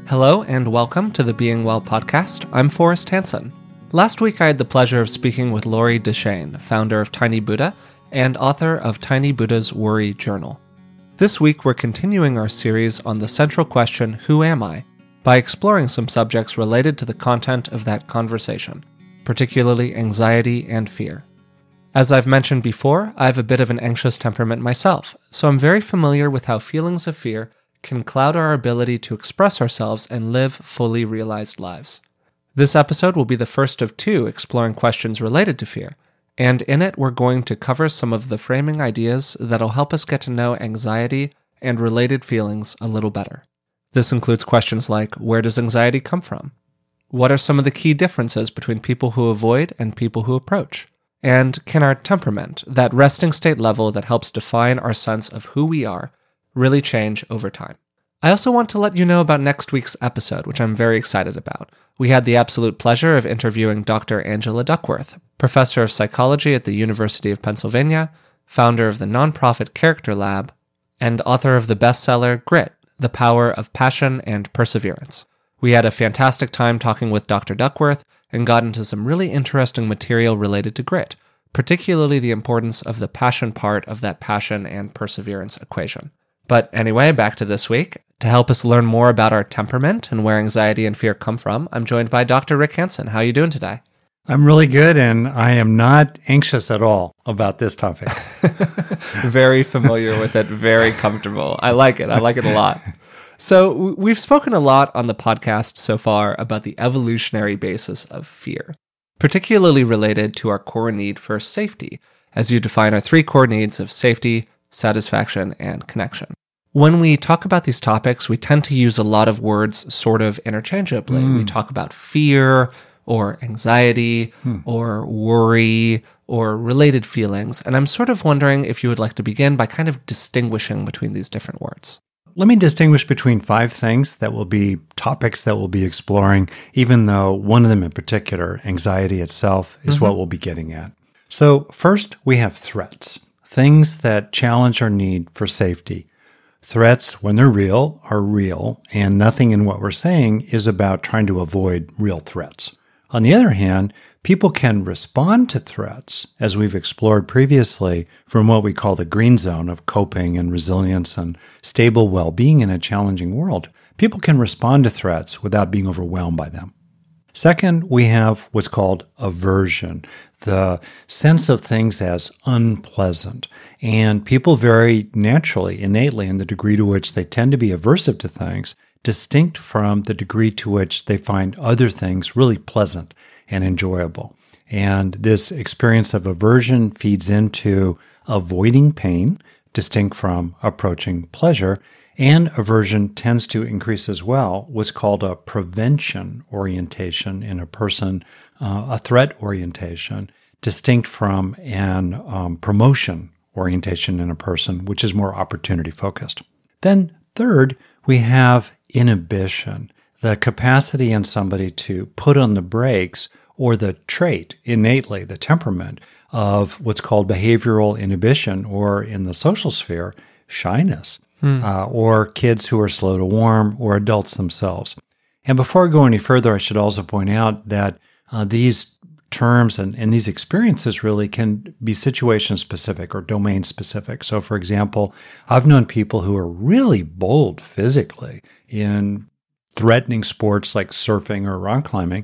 Hello and welcome to the Being Well podcast. I'm Forrest Hansen. Last week I had the pleasure of speaking with Lori Dechaine, founder of Tiny Buddha and author of Tiny Buddha's Worry Journal. This week we're continuing our series on the central question, who am I, by exploring some subjects related to the content of that conversation, particularly anxiety and fear. As I've mentioned before, I have a bit of an anxious temperament myself, so I'm very familiar with how feelings of fear can cloud our ability to express ourselves and live fully realized lives. This episode will be the first of two exploring questions related to fear, and in it we're going to cover some of the framing ideas that'll help us get to know anxiety and related feelings a little better. This includes questions like, where does anxiety come from? What are some of the key differences between people who avoid and people who approach? And can our temperament, that resting state level that helps define our sense of who we are, really change over time? I also want to let you know about next week's episode, which I'm very excited about. We had the absolute pleasure of interviewing Dr. Angela Duckworth, professor of psychology at the University of Pennsylvania, founder of the nonprofit Character Lab, and author of the bestseller Grit, The Power of Passion and Perseverance. We had a fantastic time talking with Dr. Duckworth and got into some really interesting material related to grit, particularly the importance of the passion part of that passion and perseverance equation. But anyway, back to this week. To help us learn more about our temperament and where anxiety and fear come from, I'm joined by Dr. Rick Hansen. How are you doing today? I'm really good, and I am not anxious at all about this topic. Very familiar with it, very comfortable. I like it. I like it a lot. So we've spoken a lot on the podcast so far about the evolutionary basis of fear, particularly related to our core need for safety, as you define our three core needs of safety, satisfaction, and connection. When we talk about these topics, we tend to use a lot of words sort of interchangeably. We talk about fear or anxiety or worry or related feelings, and I'm sort of wondering if you would like to begin by kind of distinguishing between these different words. Let me distinguish between 5 things that will be topics that we'll be exploring, even though one of them in particular, anxiety itself, is what we'll be getting at. So first, we have threats, things that challenge our need for safety. Threats, when they're real, are real, and nothing in what we're saying is about trying to avoid real threats. On the other hand, people can respond to threats, as we've explored previously, from what we call the green zone of coping and resilience and stable well-being in a challenging world. People can respond to threats without being overwhelmed by them. Second, we have what's called aversion, the sense of things as unpleasant. And people very naturally, innately, in the degree to which they tend to be aversive to things, distinct from the degree to which they find other things really pleasant and enjoyable. And this experience of aversion feeds into avoiding pain, distinct from approaching pleasure. And aversion tends to increase as well what's called a prevention orientation in a person, a threat orientation, distinct from an promotion orientation in a person, which is more opportunity focused. Then third, we have inhibition, the capacity in somebody to put on the brakes or the trait, innately, the temperament of what's called behavioral inhibition, or in the social sphere, shyness. Or kids who are slow to warm, or adults themselves. And before I go any further, I should also point out that these terms and these experiences really can be situation-specific or domain-specific. So, for example, I've known people who are really bold physically in threatening sports like surfing or rock climbing,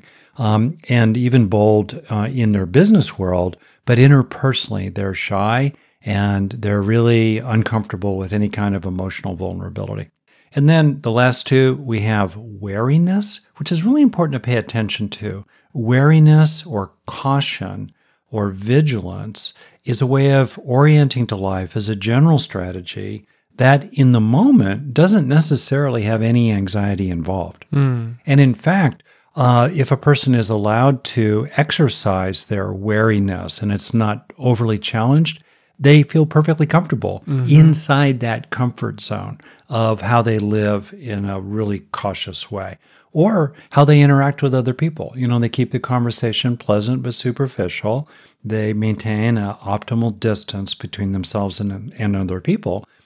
and even bold in their business world, but interpersonally, they're shy and they're really uncomfortable with any kind of emotional vulnerability. And then the last two, we have wariness, which is really important to pay attention to. Wariness or caution or vigilance is a way of orienting to life as a general strategy that in the moment doesn't necessarily have any anxiety involved. And in fact, if a person is allowed to exercise their wariness and it's not overly challenged, they feel perfectly comfortable inside that comfort zone of how they live in a really cautious way, or how they interact with other people. You know, they keep the conversation pleasant but superficial. They maintain an optimal distance between themselves and other people.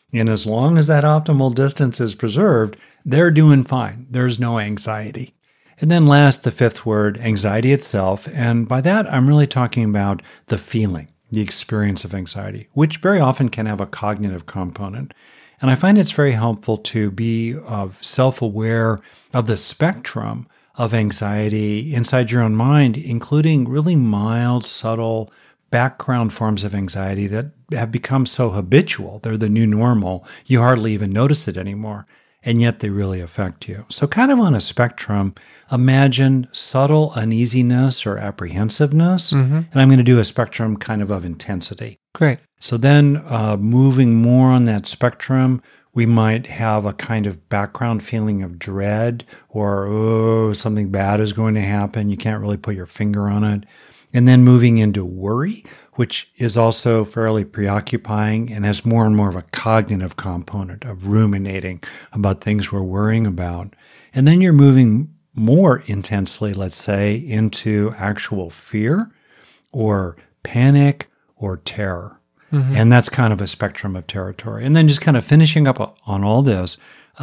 And as long as that optimal distance is preserved, they're doing fine. There's no anxiety. And then last, the fifth word, anxiety itself. And by that, I'm really talking about the feeling, the experience of anxiety, which very often can have a cognitive component. And I find it's very helpful to be self-aware of the spectrum of anxiety inside your own mind, including really mild, subtle background forms of anxiety that have become so habitual. They're the new normal. You hardly even notice it anymore. And yet they really affect you. So kind of on a spectrum, imagine subtle uneasiness or apprehensiveness. And I'm going to do a spectrum kind of intensity. Great. So then moving more on that spectrum, we might have a kind of background feeling of dread or, oh, something bad is going to happen. You can't really put your finger on it. And then moving into worry, which is also fairly preoccupying and has more and more of a cognitive component of ruminating about things we're worrying about. And then you're moving more intensely, let's say, into actual fear or panic or terror. And that's kind of a spectrum of territory. And then just kind of finishing up on all this,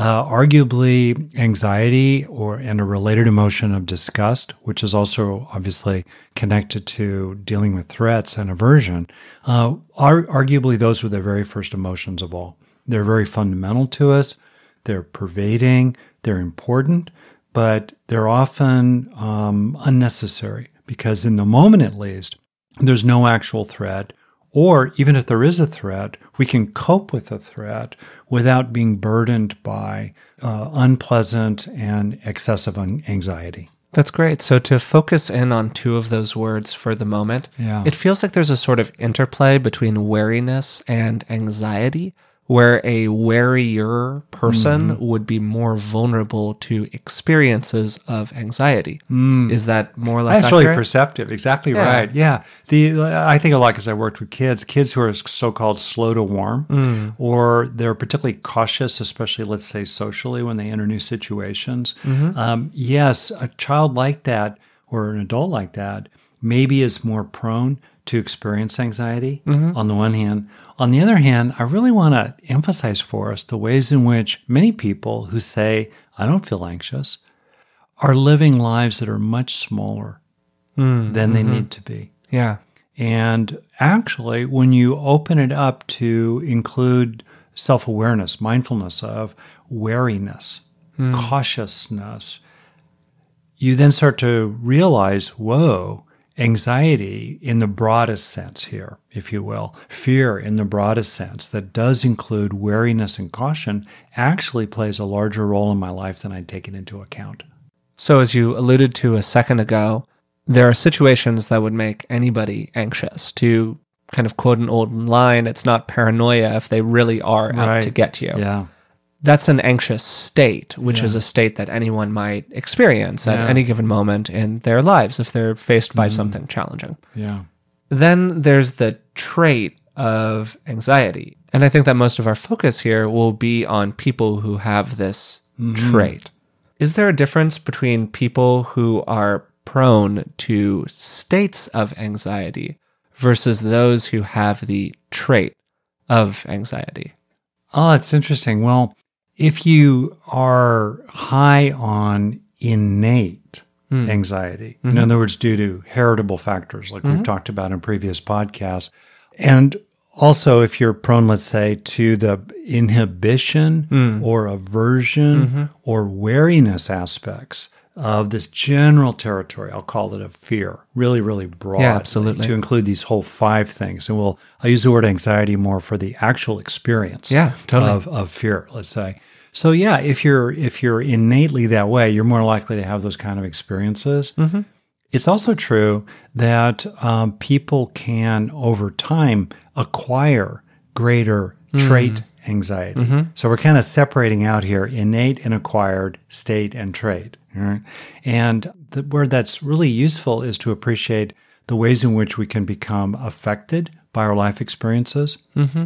arguably anxiety and a related emotion of disgust, which is also obviously connected to dealing with threats and aversion, are arguably those were the very first emotions of all. They're very fundamental to us. They're pervading. They're important, but they're often unnecessary because in the moment, at least, there's no actual threat. Or even if there is a threat, we can cope with the threat without being burdened by unpleasant and excessive anxiety. That's great. So to focus in on two of those words for the moment, it feels like there's a sort of interplay between wariness and anxiety, where a warier person would be more vulnerable to experiences of anxiety. Is that more or less That's accurate? really perceptive. Exactly right. Yeah. I think a lot because I worked with kids who are so-called slow to warm, or they're particularly cautious, especially, let's say, socially when they enter new situations. Yes, a child like that or an adult like that maybe is more prone to experience anxiety on the one hand. On the other hand, I really want to emphasize for us the ways in which many people who say, I don't feel anxious, are living lives that are much smaller than they need to be. Yeah. And actually, when you open it up to include self-awareness, mindfulness of wariness, cautiousness, you then start to realize, whoa, anxiety in the broadest sense here, if you will, fear in the broadest sense that does include wariness and caution actually plays a larger role in my life than I'd taken into account. So as you alluded to a second ago, there are situations that would make anybody anxious. To kind of quote an old line, it's not paranoia if they really are out to get you. Yeah. That's an anxious state, which is a state that anyone might experience at any given moment in their lives if they're faced by something challenging. Yeah. Then there's the trait of anxiety. And I think that most of our focus here will be on people who have this trait. Is there a difference between people who are prone to states of anxiety versus those who have the trait of anxiety? Oh, it's interesting. Well, if you are high on innate anxiety, in other words, due to heritable factors like we've talked about in previous podcasts, and also if you're prone, let's say, to the inhibition or aversion or wariness aspects of this general territory, I'll call it, of fear, really, really broad. Yeah, absolutely. To include these whole 5 things. And I'll use the word anxiety more for the actual experience of fear, let's say. So yeah, if you're innately that way, you're more likely to have those kind of experiences. It's also true that people can, over time, acquire greater trait anxiety. So we're kind of separating out here innate and acquired, state and trait. Right? And where that's really useful is to appreciate the ways in which we can become affected by our life experiences.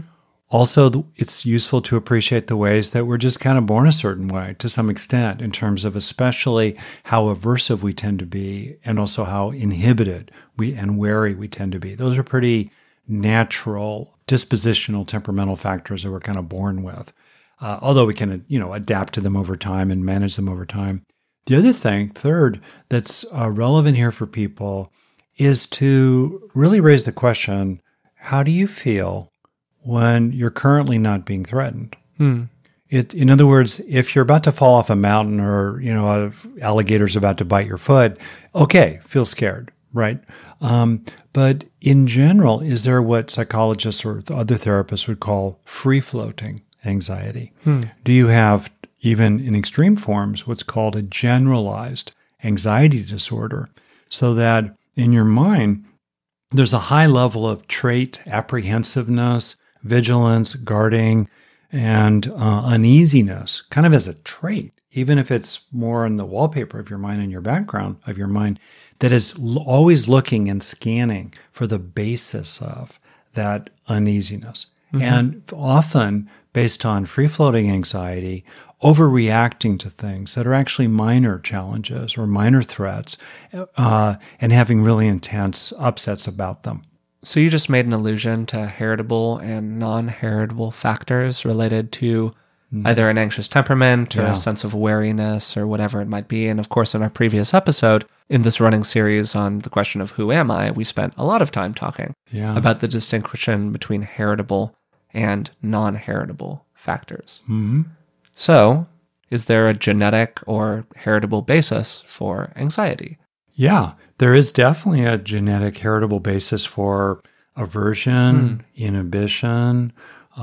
Also, it's useful to appreciate the ways that we're just kind of born a certain way to some extent in terms of especially how aversive we tend to be and also how inhibited and wary we tend to be. Those are pretty natural dispositional temperamental factors that we're kind of born with. Although we can, adapt to them over time and manage them over time. The other thing, third, that's relevant here for people is to really raise the question, how do you feel when you're currently not being threatened? In other words, if you're about to fall off a mountain or, an alligator's about to bite your foot, okay, feel scared, right? But in general, is there what psychologists or other therapists would call free-floating anxiety? Do you have, even in extreme forms, what's called a generalized anxiety disorder, so that in your mind, there's a high level of trait apprehensiveness, vigilance, guarding, and uneasiness, kind of as a trait, even if it's more in the wallpaper of your mind and your background of your mind, that is always looking and scanning for the basis of that uneasiness. And often, based on free-floating anxiety, overreacting to things that are actually minor challenges or minor threats, and having really intense upsets about them. So you just made an allusion to heritable and non-heritable factors related to either an anxious temperament or a sense of wariness or whatever it might be. And of course, in our previous episode, in this running series on the question of who am I, we spent a lot of time talking about the distinction between heritable and non-heritable factors. So, is there a genetic or heritable basis for anxiety? Yeah, there is definitely a genetic heritable basis for aversion, inhibition,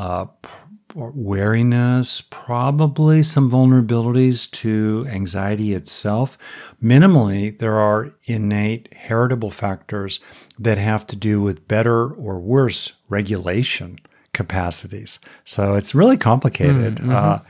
wariness, probably some vulnerabilities to anxiety itself. Minimally, there are innate heritable factors that have to do with better or worse regulation capacities. So it's really complicated.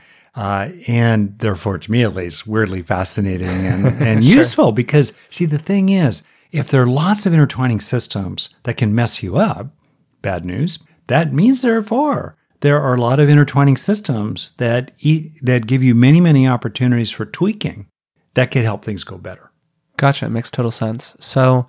And therefore, to me at least, weirdly fascinating and useful because, see, the thing is, if there are lots of intertwining systems that can mess you up, bad news, that means therefore there are a lot of intertwining systems that give you many, many opportunities for tweaking that could help things go better. Gotcha. It makes total sense. So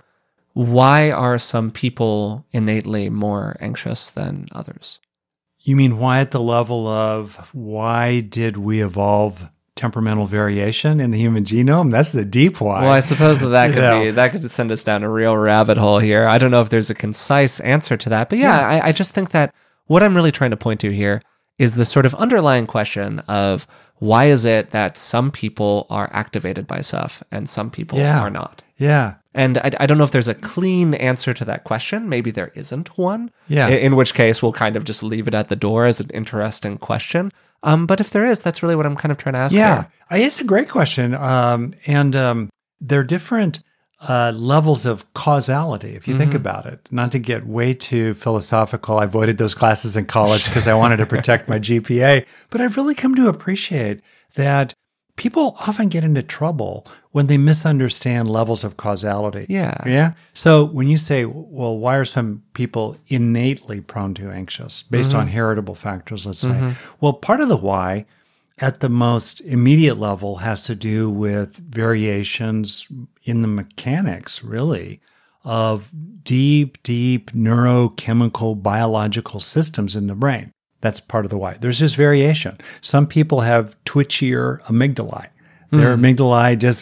why are some people innately more anxious than others? You mean why at the level of why did we evolve temperamental variation in the human genome? That's the deep why. Well, I suppose that could send us down a real rabbit hole here. I don't know if there's a concise answer to that, but I just think that what I'm really trying to point to here is the sort of underlying question of why is it that some people are activated by stuff and some people are not? Yeah. And I don't know if there's a clean answer to that question. Maybe there isn't one. Yeah. In which case, we'll kind of just leave it at the door as an interesting question. But if there is, that's really what I'm kind of trying to ask. Yeah, it's a great question. And there are different levels of causality, if you think about it. Not to get way too philosophical, I avoided those classes in college because I wanted to protect my GPA. But I've really come to appreciate that people often get into trouble when they misunderstand levels of causality. Yeah. So when you say, well, why are some people innately prone to anxious based on heritable factors, let's say? Well, part of the why at the most immediate level has to do with variations in the mechanics, really, of deep neurochemical biological systems in the brain. That's part of the why. There's just variation. Some people have twitchier amygdalae. Their amygdalae just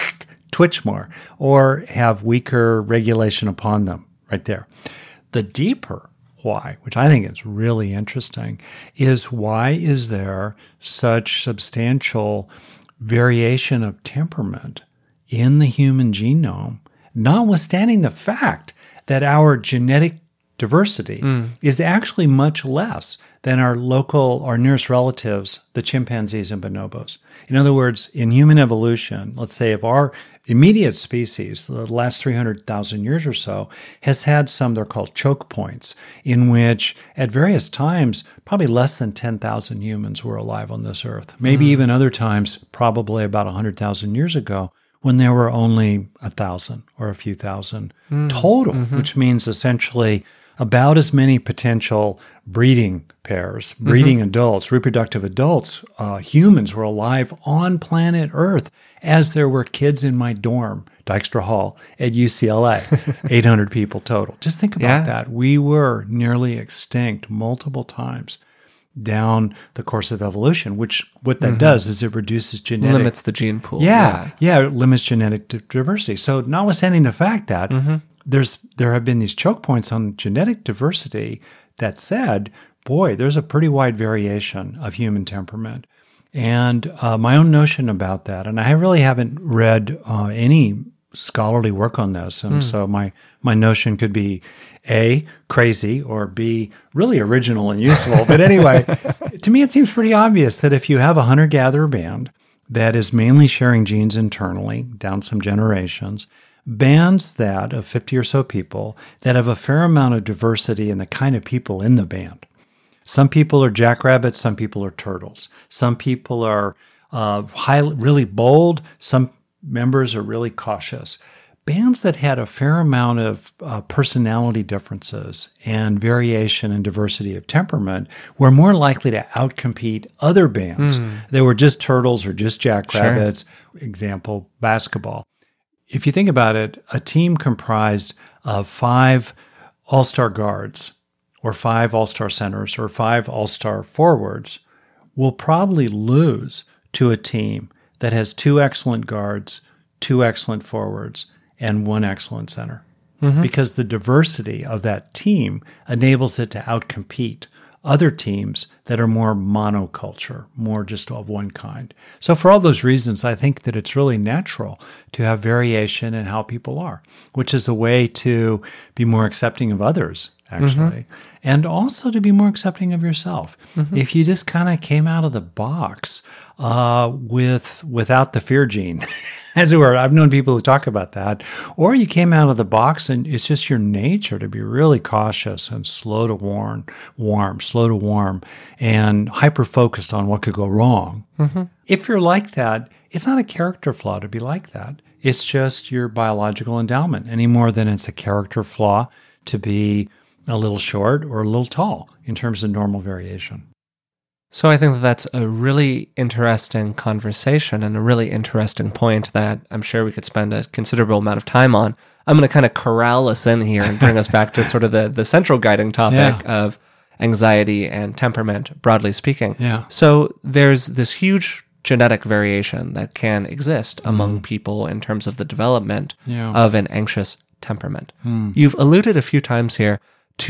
twitch more or have weaker regulation upon them right there. The deeper why, which I think is really interesting, is why is there such substantial variation of temperament in the human genome, notwithstanding the fact that our genetic diversity is actually much less than our nearest relatives, the chimpanzees and bonobos. In other words, in human evolution, let's say if our immediate species, the last 300,000 years or so, has had some, they're called choke points, in which at various times, probably less than 10,000 humans were alive on this earth. Maybe even other times, probably about 100,000 years ago, when there were only 1,000 or a few thousand total, which means essentially about as many potential breeding pairs, breeding adults, reproductive adults, humans were alive on planet Earth as there were kids in my dorm, Dykstra Hall at UCLA, 800 people total. Just think about that. We were nearly extinct multiple times down the course of evolution, which what that does is it reduces genetic... Limits the gene pool. Yeah, it limits genetic diversity. So notwithstanding the fact that there have been these choke points on genetic diversity, that said, boy, there's a pretty wide variation of human temperament. And my own notion about that, and I really haven't read any scholarly work on this, and so my notion could be A, crazy, or B, really original and useful. But anyway, to me it seems pretty obvious that if you have a hunter-gatherer band that is mainly sharing genes internally down some generations, bands that of 50 or so people that have a fair amount of diversity in the kind of people in the band. Some people are jackrabbits, some people are turtles. Some people are really bold, some members are really cautious. Bands that had a fair amount of personality differences and variation and diversity of temperament were more likely to outcompete other bands. They were just turtles or just jackrabbits. Sure. Example, basketball. If you think about it, a team comprised of 5 all-star guards or 5 all-star centers or 5 all-star forwards will probably lose to a team that has 2 excellent guards, 2 excellent forwards, and 1 excellent center. Because the diversity of that team enables it to outcompete other teams that are more monoculture, more just of one kind. So for all those reasons, I think that it's really natural to have variation in how people are, which is a way to be more accepting of others, actually, and also to be more accepting of yourself. If you just kind of came out of the box without the fear gene, as it were. I've known people who talk about that. Or you came out of the box and it's just your nature to be really cautious and slow to warm, and hyper-focused on what could go wrong. If you're like that, it's not a character flaw to be like that. It's just your biological endowment, any more than it's a character flaw to be a little short or a little tall in terms of normal variation. So I think that that's a really interesting conversation and a really interesting point that I'm sure we could spend a considerable amount of time on. I'm going to kind of corral us in here and bring us back to sort of the central guiding topic of anxiety and temperament, broadly speaking. So there's this huge genetic variation that can exist among people in terms of the development of an anxious temperament. You've alluded a few times here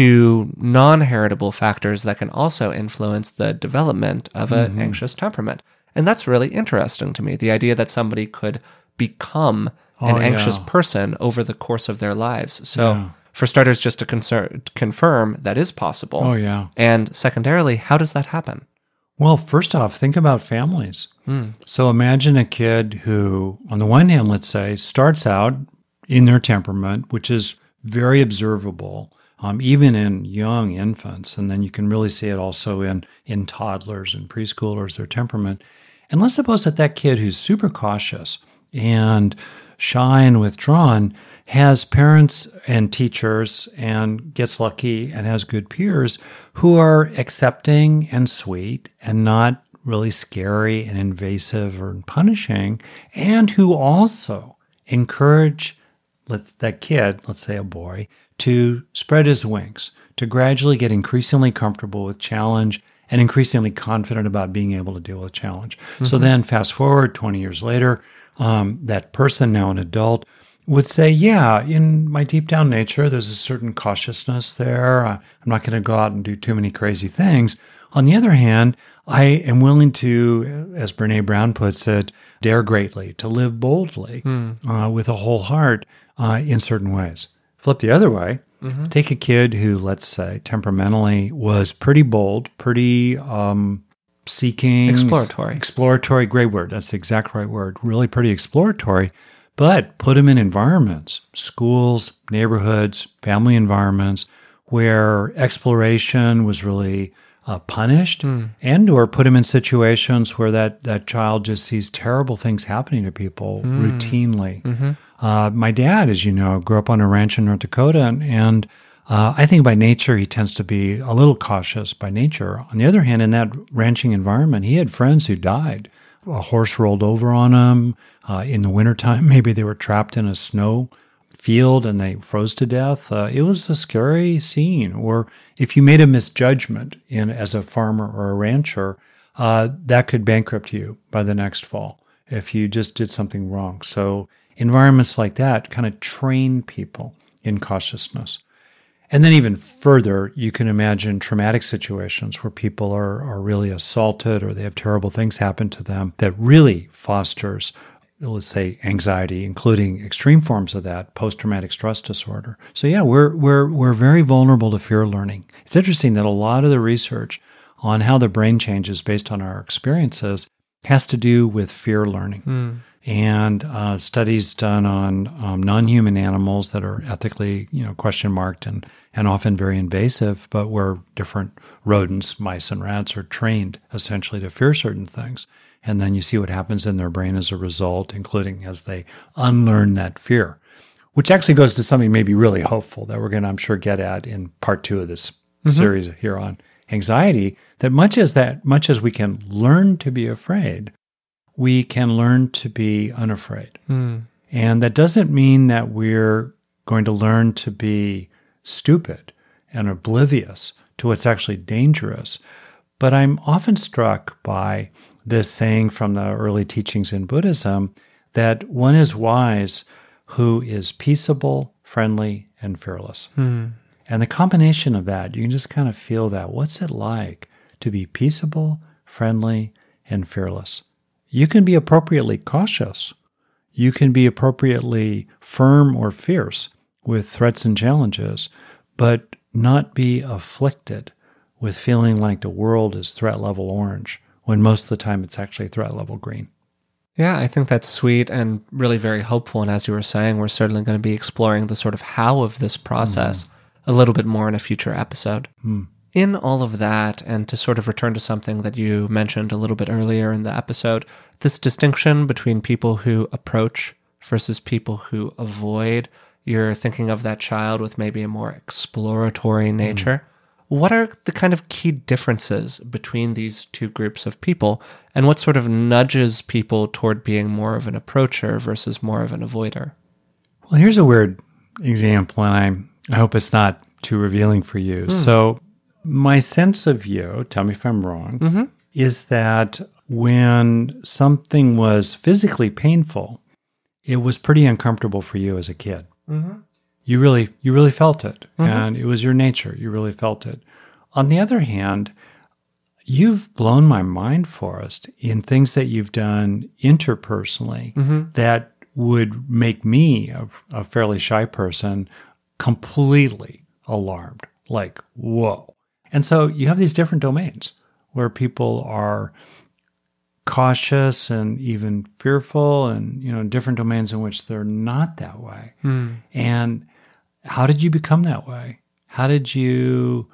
to non-heritable factors that can also influence the development of an anxious temperament. And that's really interesting to me, the idea that somebody could become an anxious person over the course of their lives. So for starters, just to confirm that is possible. And secondarily, how does that happen? Well, first off, think about families. So imagine a kid who, on the one hand, let's say, starts out in their temperament, which is very observable, even in young infants, and then you can really see it also in toddlers and preschoolers, their temperament. And let's suppose that kid who's super cautious and shy and withdrawn has parents and teachers and gets lucky and has good peers who are accepting and sweet and not really scary and invasive or punishing, and who also encourage that kid, let's say a boy, to spread his wings, to gradually get increasingly comfortable with challenge and increasingly confident about being able to deal with challenge. So then fast forward 20 years later, that person, now an adult, would say, yeah, in my deep down nature, there's a certain cautiousness there. I'm not going to go out and do too many crazy things. On the other hand, I am willing to, as Brené Brown puts it, dare greatly, to live boldly with a whole heart in certain ways. Flip the other way, take a kid who, let's say, temperamentally was pretty bold, pretty seeking. Exploratory, great word. That's the exact right word. Really pretty exploratory. But put him in environments, schools, neighborhoods, family environments, where exploration was really punished, and or put him in situations where that child just sees terrible things happening to people routinely. My dad, as you know, grew up on a ranch in North Dakota, and I think by nature, he tends to be a little cautious by nature. On the other hand, in that ranching environment, he had friends who died. A horse rolled over on him. In the wintertime, maybe they were trapped in a snow field and they froze to death. It was a scary scene. Or if you made a misjudgment as a farmer or a rancher, that could bankrupt you by the next fall if you just did something wrong. So environments like that kind of train people in cautiousness. And then even further, you can imagine traumatic situations where people are really assaulted or they have terrible things happen to them that really fosters, let's say, anxiety, including extreme forms of that, post-traumatic stress disorder. So yeah, we're very vulnerable to fear learning. It's interesting that a lot of the research on how the brain changes based on our experiences has to do with fear learning. And studies done on non-human animals that are ethically, question marked and often very invasive, but where different rodents, mice and rats, are trained essentially to fear certain things. And then you see what happens in their brain as a result, including as they unlearn that fear, which actually goes to something maybe really hopeful that we're going to, I'm sure, get at in part 2 of this series here on anxiety, that much as we can learn to be afraid, we can learn to be unafraid. And that doesn't mean that we're going to learn to be stupid and oblivious to what's actually dangerous. But I'm often struck by this saying from the early teachings in Buddhism that one is wise who is peaceable, friendly, and fearless. And the combination of that, you can just kind of feel that. What's it like to be peaceable, friendly, and fearless? You can be appropriately cautious. You can be appropriately firm or fierce with threats and challenges, but not be afflicted with feeling like the world is threat level orange, when most of the time it's actually threat level green. Yeah, I think that's sweet and really very hopeful. And as you were saying, we're certainly going to be exploring the sort of how of this process a little bit more in a future episode. In all of that, and to sort of return to something that you mentioned a little bit earlier in the episode, this distinction between people who approach versus people who avoid, you're thinking of that child with maybe a more exploratory nature. What are the kind of key differences between these two groups of people, and what sort of nudges people toward being more of an approacher versus more of an avoider? Well, here's a weird example, and I hope it's not too revealing for you. So my sense of you, tell me if I'm wrong, is that when something was physically painful, it was pretty uncomfortable for you as a kid. You really felt it, and it was your nature. You really felt it. On the other hand, you've blown my mind, Forrest, in things that you've done interpersonally that would make me, a fairly shy person, completely alarmed. Like, whoa. And so you have these different domains where people are cautious and even fearful, and different domains in which they're not that way. And how did you become that way? How did you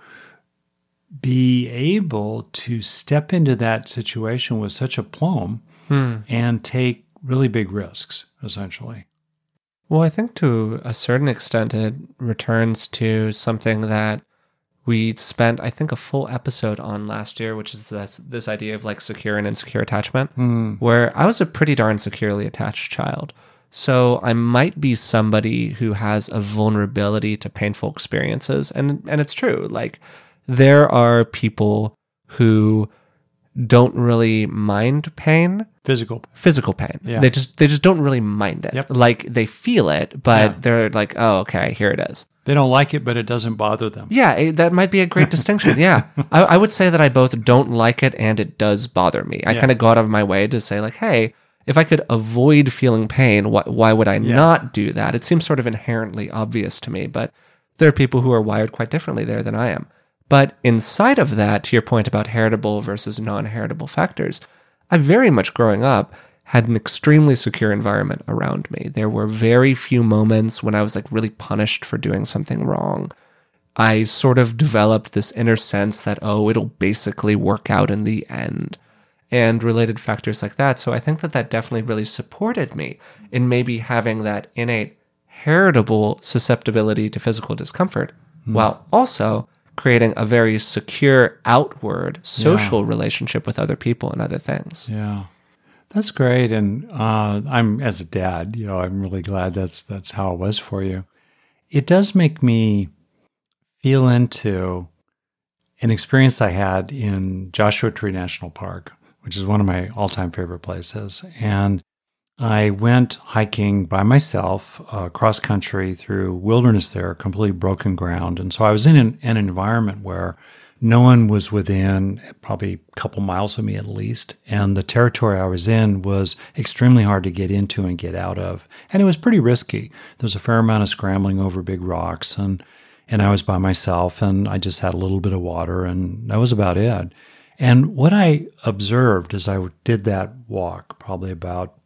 be able to step into that situation with such aplomb and take really big risks, essentially? Well, I think to a certain extent it returns to something that we spent, I think, a full episode on last year, which is this idea of like secure and insecure attachment, where I was a pretty darn securely attached child. So I might be somebody who has a vulnerability to painful experiences. And it's true. Like, there are people who don't really mind pain. Physical pain. Yeah. They just don't really mind it. Yep. Like, they feel it, but they're like, oh, okay, here it is. They don't like it, but it doesn't bother them. Yeah, that might be a great distinction. Yeah. I would say that I both don't like it and it does bother me. I kind of go out of my way to say, like, hey, if I could avoid feeling pain, why would I not do that? It seems sort of inherently obvious to me, but there are people who are wired quite differently there than I am. But inside of that, to your point about heritable versus non-heritable factors, I very much growing up had an extremely secure environment around me. There were very few moments when I was like really punished for doing something wrong. I sort of developed this inner sense that, oh, it'll basically work out in the end, and related factors like that. So I think that definitely really supported me in maybe having that innate heritable susceptibility to physical discomfort, while also creating a very secure outward social relationship with other people and other things. Yeah. That's great. And I'm, as a dad, I'm really glad that's how it was for you. It does make me feel into an experience I had in Joshua Tree National Park, which is one of my all-time favorite places. And I went hiking by myself, cross country through wilderness there, completely broken ground. And so I was in an environment where no one was within probably a couple miles of me at least. And the territory I was in was extremely hard to get into and get out of. And it was pretty risky. There was a fair amount of scrambling over big rocks, and I was by myself, and I just had a little bit of water, and that was about it. And what I observed as I did that walk, probably about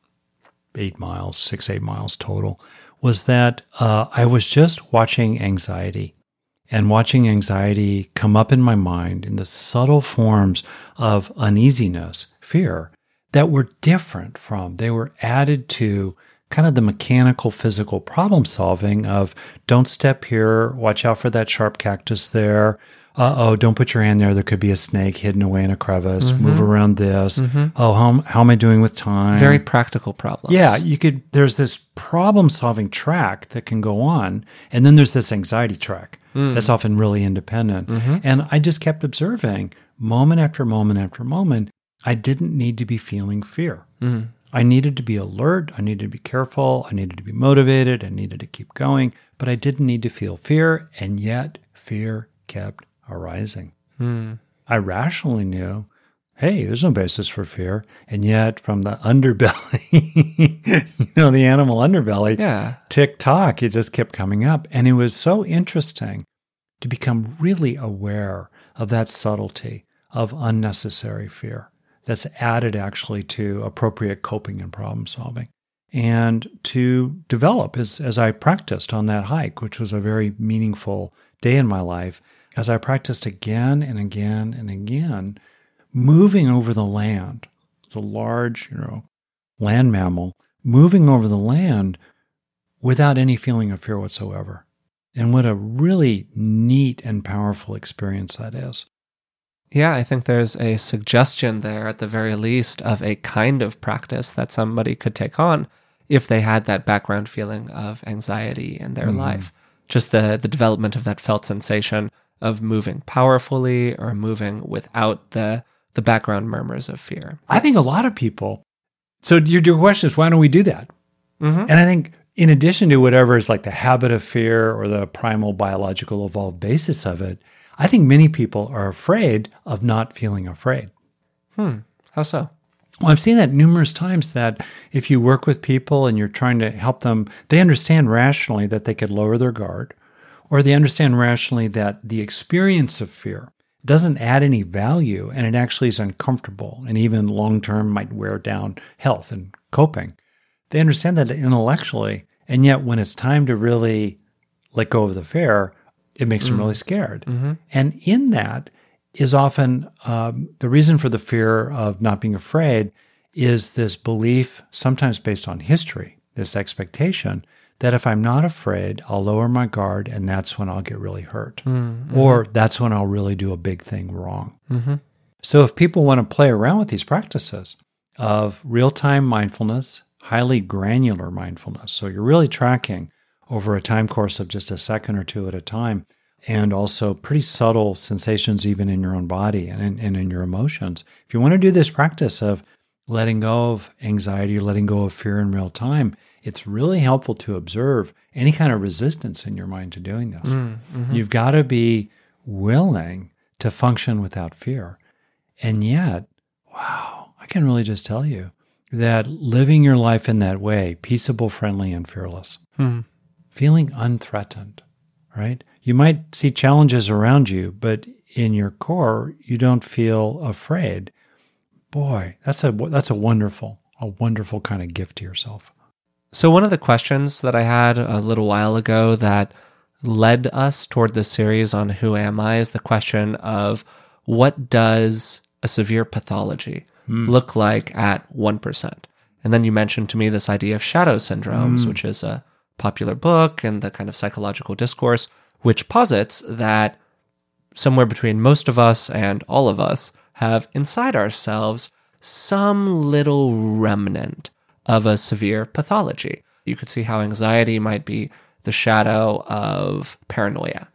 8 miles, 6-8 miles total, was that I was just watching anxiety. And watching anxiety come up in my mind in the subtle forms of uneasiness, fear, that were different from, they were added to kind of the mechanical, physical problem solving of don't step here, watch out for that sharp cactus there. Don't put your hand there. There could be a snake hidden away in a crevice. Move around this. Oh, how am I doing with time? Very practical problems. Yeah, there's this problem solving track that can go on. And then there's this anxiety track that's often really independent. And I just kept observing moment after moment after moment, I didn't need to be feeling fear. I needed to be alert. I needed to be careful. I needed to be motivated. I needed to keep going. But I didn't need to feel fear. And yet fear kept arising. I rationally knew, hey, there's no basis for fear. And yet from the underbelly, the animal underbelly, tick-tock, it just kept coming up. And it was so interesting to become really aware of that subtlety of unnecessary fear that's added actually to appropriate coping and problem solving. And to develop as I practiced on that hike, which was a very meaningful day in my life, as I practiced again and again and again, moving over the land. It's a large, land mammal, moving over the land without any feeling of fear whatsoever. And what a really neat and powerful experience that is. Yeah, I think there's a suggestion there at the very least of a kind of practice that somebody could take on if they had that background feeling of anxiety in their life. Just the development of that felt sensation of moving powerfully or moving without the background murmurs of fear. I think a lot of people, so your question is, why don't we do that? And I think in addition to whatever is like the habit of fear or the primal biological evolved basis of it, I think many people are afraid of not feeling afraid. How so? Well, I've seen that numerous times, that if you work with people and you're trying to help them, they understand rationally that they could lower their guard, or they understand rationally that the experience of fear doesn't add any value and it actually is uncomfortable and even long-term might wear down health and coping. They understand that intellectually, and yet when it's time to really let go of the fear, it makes them really scared. And in that is often the reason for the fear of not being afraid is this belief, sometimes based on history, this expectation that if I'm not afraid, I'll lower my guard and that's when I'll get really hurt. Or that's when I'll really do a big thing wrong. So if people want to play around with these practices of real-time mindfulness, highly granular mindfulness, so you're really tracking over a time course of just a second or two at a time, and also pretty subtle sensations even in your own body and in your emotions. If you want to do this practice of letting go of anxiety or letting go of fear in real time, it's really helpful to observe any kind of resistance in your mind to doing this. You've got to be willing to function without fear. And yet, wow, I can really just tell you that living your life in that way, peaceable, friendly, and fearless, feeling unthreatened, right? You might see challenges around you, but in your core, you don't feel afraid. Boy, that's a wonderful kind of gift to yourself. So one of the questions that I had a little while ago that led us toward this series on Who Am I is the question of what does a severe pathology look like at 1%? And then you mentioned to me this idea of shadow syndromes, which is a popular book and the kind of psychological discourse. which posits that somewhere between most of us and all of us have inside ourselves some little remnant of a severe pathology. You could see how anxiety might be the shadow of paranoia,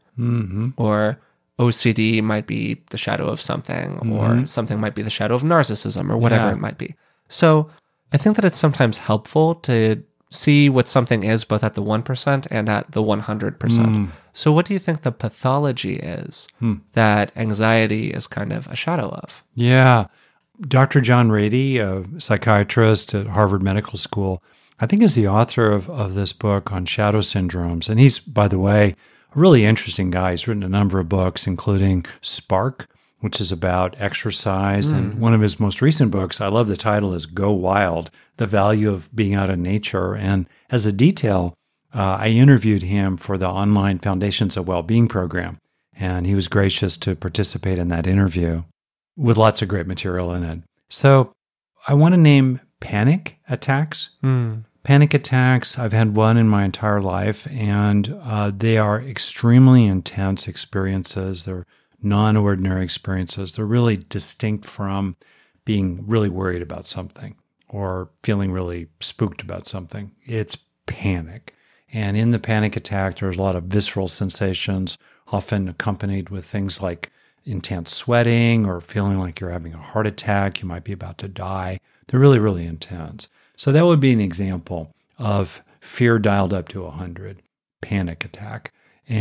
or OCD might be the shadow of something, or something might be the shadow of narcissism, or whatever it might be. So I think that it's sometimes helpful to see what something is both at the 1% and at the 100%. So what do you think the pathology is that anxiety is kind of a shadow of? Yeah. Dr. John Ratey, a psychiatrist at Harvard Medical School, I think is the author of this book on shadow syndromes. And he's, by the way, a really interesting guy. He's written a number of books, including Spark, which is about exercise. And one of his most recent books, I love the title, is Go Wild, The Value of Being Out in Nature. And as a detail, I interviewed him for the online Foundations of Wellbeing program. And he was gracious to participate in that interview with lots of great material in it. So I want to name panic attacks. Panic attacks, I've had one in my entire life, and they are extremely intense experiences. They're non-ordinary experiences. They're really distinct from being really worried about something or feeling really spooked about something. It's panic. And in the panic attack, there's a lot of visceral sensations, often accompanied with things like intense sweating or feeling like you're having a heart attack. You might be about to die. They're really, really intense. So that would be an example of fear dialed up to 100, panic attack.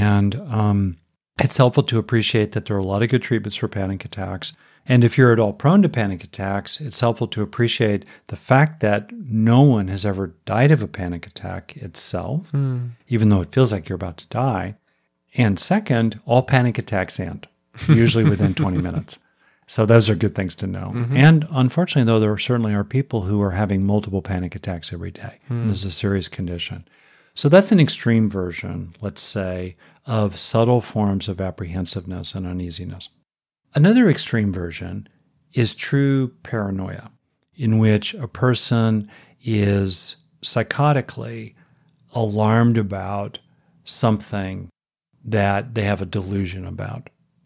And it's helpful to appreciate that there are a lot of good treatments for panic attacks. And if you're at all prone to panic attacks, it's helpful to appreciate the fact that no one has ever died of a panic attack itself, even though it feels like you're about to die. And second, all panic attacks end, usually within 20 minutes. So those are good things to know. And unfortunately, though, there certainly are people who are having multiple panic attacks every day. This is a serious condition. So that's an extreme version, let's say, of subtle forms of apprehensiveness and uneasiness. Another extreme version is true paranoia, in which a person is psychotically alarmed about something that they have a delusion about.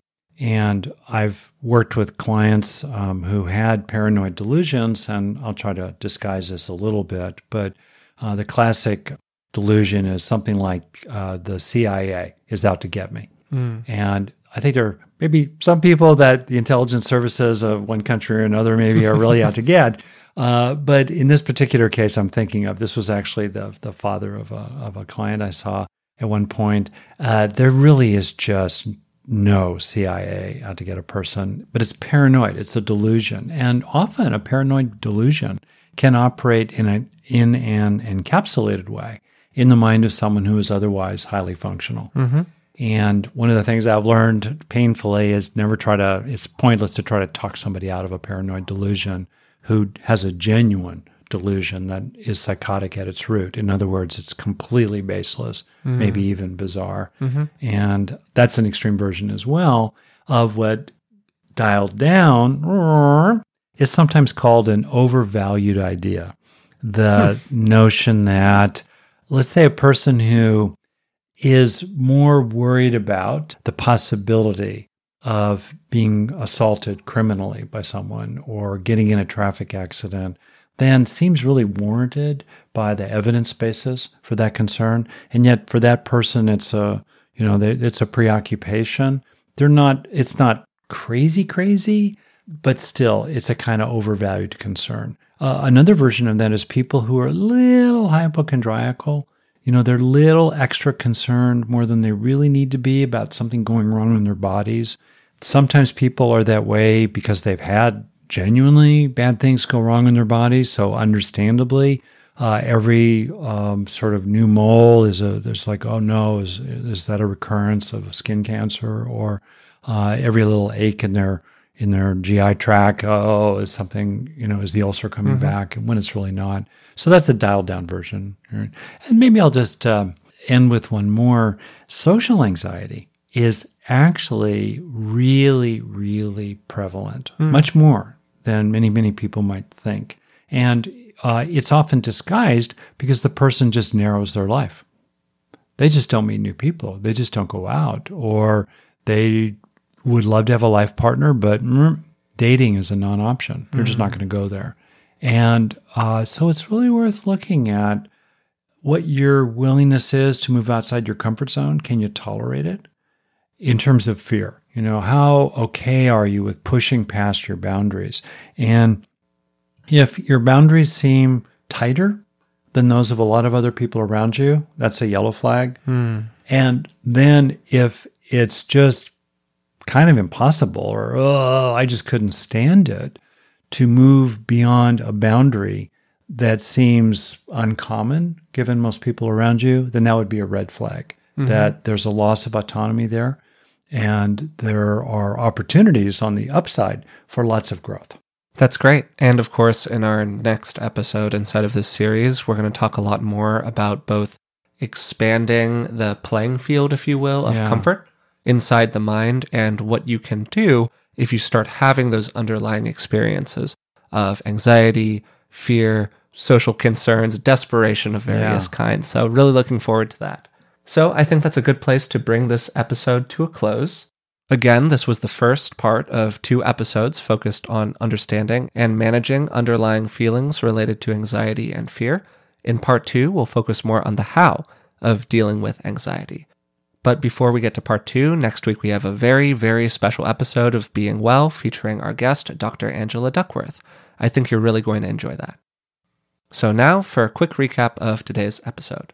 And I've worked with clients who had paranoid delusions, and I'll try to disguise this a little bit, but the classic delusion is something like the CIA is out to get me. And I think there are maybe some people that the intelligence services of one country or another maybe are really out to get. But in this particular case I'm thinking of, this was actually the father of a client I saw at one point. There really is just no CIA out to get a person, but it's paranoid. It's a delusion. And often a paranoid delusion can operate in an encapsulated way in the mind of someone who is otherwise highly functional. And one of the things I've learned painfully is it's pointless to try to talk somebody out of a paranoid delusion who has a genuine delusion that is psychotic at its root. In other words, it's completely baseless, maybe even bizarre. And that's an extreme version as well of what dialed down is sometimes called an overvalued idea. The notion that, let's say, a person who is more worried about the possibility of being assaulted criminally by someone or getting in a traffic accident then seems really warranted by the evidence basis for that concern. And yet for that person, it's a preoccupation. It's not crazy, but still it's a kind of overvalued concern. Another version of that is people who are a little hypochondriacal. They're a little extra concerned more than they really need to be about something going wrong in their bodies. Sometimes people are that way because they've had genuinely bad things go wrong in their bodies. So understandably, every sort of new mole there's like, oh no, is that a recurrence of skin cancer? Or every little ache in their GI tract, is something, is the ulcer coming back, when it's really not. So that's the dialed down version. Right? And maybe I'll just end with one more. Social anxiety is actually really, really prevalent, much more than many, many people might think. And it's often disguised because the person just narrows their life. They just don't meet new people. They just don't go out. Or they would love to have a life partner, but dating is a non-option. They're just not going to go there. And so it's really worth looking at what your willingness is to move outside your comfort zone. Can you tolerate it? In terms of fear, how okay are you with pushing past your boundaries? And if your boundaries seem tighter than those of a lot of other people around you, that's a yellow flag. And then if it's just kind of impossible or, I just couldn't stand it, to move beyond a boundary that seems uncommon given most people around you, then that would be a red flag, that there's a loss of autonomy there. And there are opportunities on the upside for lots of growth. That's great. And of course, in our next episode inside of this series, we're going to talk a lot more about both expanding the playing field, if you will, of comfort inside the mind and what you can do if you start having those underlying experiences of anxiety, fear, social concerns, desperation of various kinds. So really looking forward to that. So I think that's a good place to bring this episode to a close. Again, this was the first part of 2 episodes focused on understanding and managing underlying feelings related to anxiety and fear. In part 2, we'll focus more on the how of dealing with anxiety. But before we get to part 2, next week we have a very, very special episode of Being Well featuring our guest, Dr. Angela Duckworth. I think you're really going to enjoy that. So now for a quick recap of today's episode.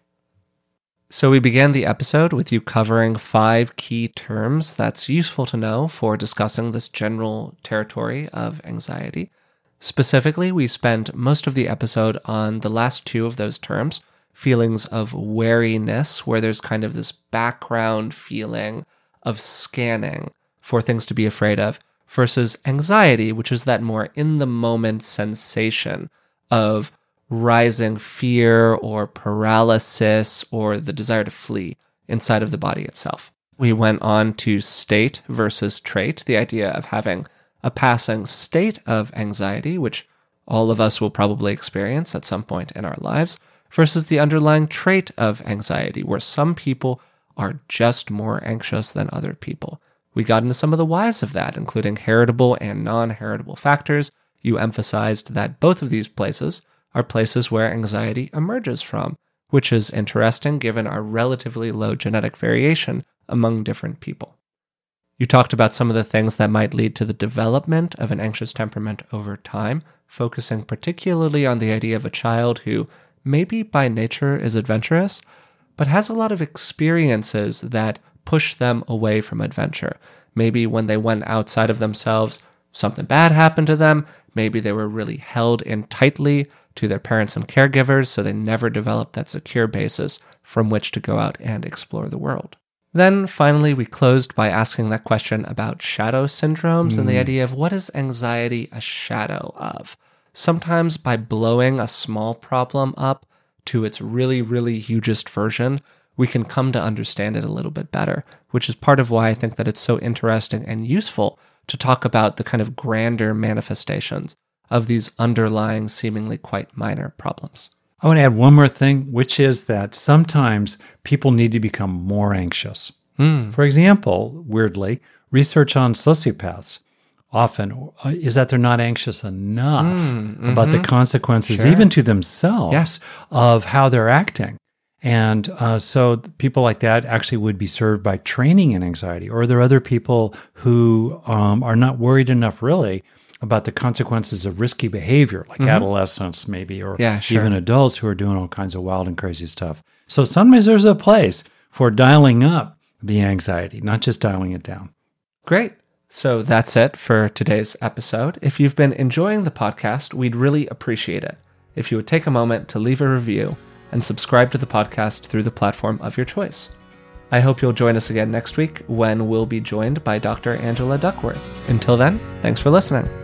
So we began the episode with you covering 5 key terms that's useful to know for discussing this general territory of anxiety. Specifically, we spent most of the episode on the last 2 of those terms, feelings of wariness, where there's kind of this background feeling of scanning for things to be afraid of, versus anxiety, which is that more in-the-moment sensation of rising fear or paralysis or the desire to flee inside of the body itself. We went on to state versus trait, the idea of having a passing state of anxiety, which all of us will probably experience at some point in our lives, versus the underlying trait of anxiety, where some people are just more anxious than other people. We got into some of the whys of that, including heritable and non-heritable factors. You emphasized that both of these places are places where anxiety emerges from, which is interesting given our relatively low genetic variation among different people. You talked about some of the things that might lead to the development of an anxious temperament over time, focusing particularly on the idea of a child who maybe by nature is adventurous, but has a lot of experiences that push them away from adventure. Maybe when they went outside of themselves, something bad happened to them. Maybe they were really held in tightly to their parents and caregivers, so they never developed that secure basis from which to go out and explore the world. Then finally, we closed by asking that question about shadow syndromes and the idea of what is anxiety a shadow of? Sometimes by blowing a small problem up to its really, really hugest version, we can come to understand it a little bit better, which is part of why I think that it's so interesting and useful to talk about the kind of grander manifestations of these underlying, seemingly quite minor problems. I want to add one more thing, which is that sometimes people need to become more anxious. For example, weirdly, research on sociopaths often is that they're not anxious enough about the consequences, even to themselves, of how they're acting. And so people like that actually would be served by training in anxiety. Or there are other people who are not worried enough really about the consequences of risky behavior, like adolescents maybe, or even adults who are doing all kinds of wild and crazy stuff. So sometimes there's a place for dialing up the anxiety, not just dialing it down. Great. So that's it for today's episode. If you've been enjoying the podcast, we'd really appreciate it if you would take a moment to leave a review and subscribe to the podcast through the platform of your choice. I hope you'll join us again next week when we'll be joined by Dr. Angela Duckworth. Until then, thanks for listening.